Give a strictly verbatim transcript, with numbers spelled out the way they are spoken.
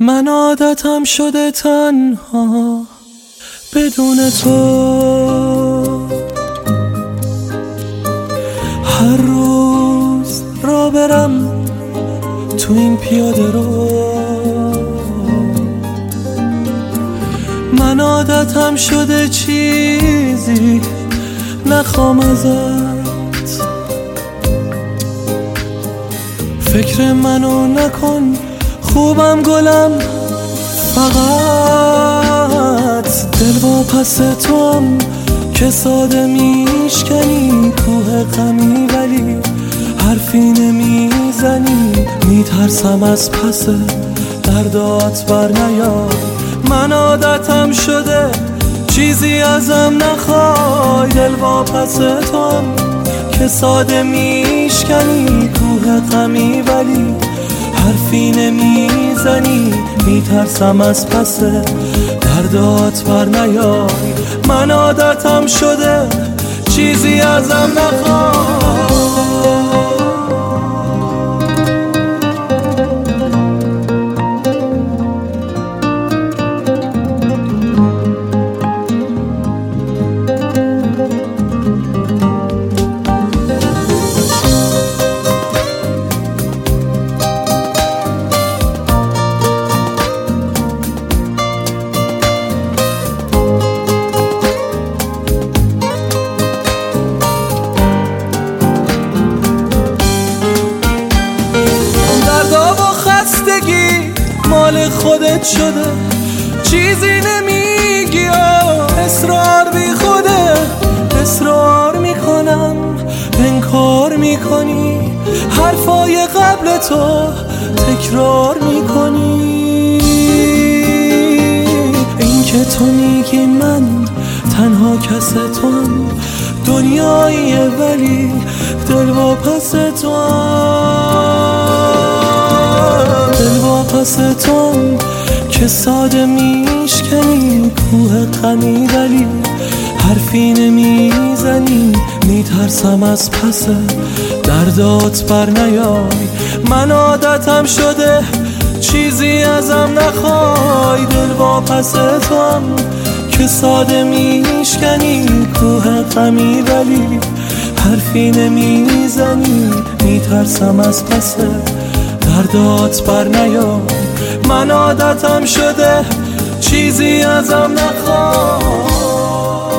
من عادتم شده تنها بدون تو، هر روز را برم تو این پیاده رو. من عادتم شده چیزی نخوام ازت، فکر منو نکن خوبم گلم، فقط دل با پس توام که ساده میشکنی کوه غمی، ولی حرفی نمیزنی، میترسم از پس دردات بر نیاد. من عادتم شده چیزی ازم نخوای، دل با پس توام که ساده میشکنی کوه غمی، ولی حرفی نمیزنی، میترسم از پس دردات بر نیای. من عادتم شده چیزی ازم نخوای. مال خودت شده، چیزی نمیگی، اصرار بی خوده، اصرار میکنم انکار میکنی، حرفای قبل تو تکرار میکنی. این که تو میگی من تنها کس توام، دنیاییه ولی دل با پس توام، دل با پس توام که ساده میشکنی کوه غمی، ولی حرفی نمیزنی، میترسم از پس دردات بر نیای. من عادتم شده چیزی ازم نخوای، دل با پس توام که ساده میشکنی کوه غمی، ولی حرفی نمیزنی، میترسم از پس دردات بر نیای. من عادتم شده چیزی ازم نخوای.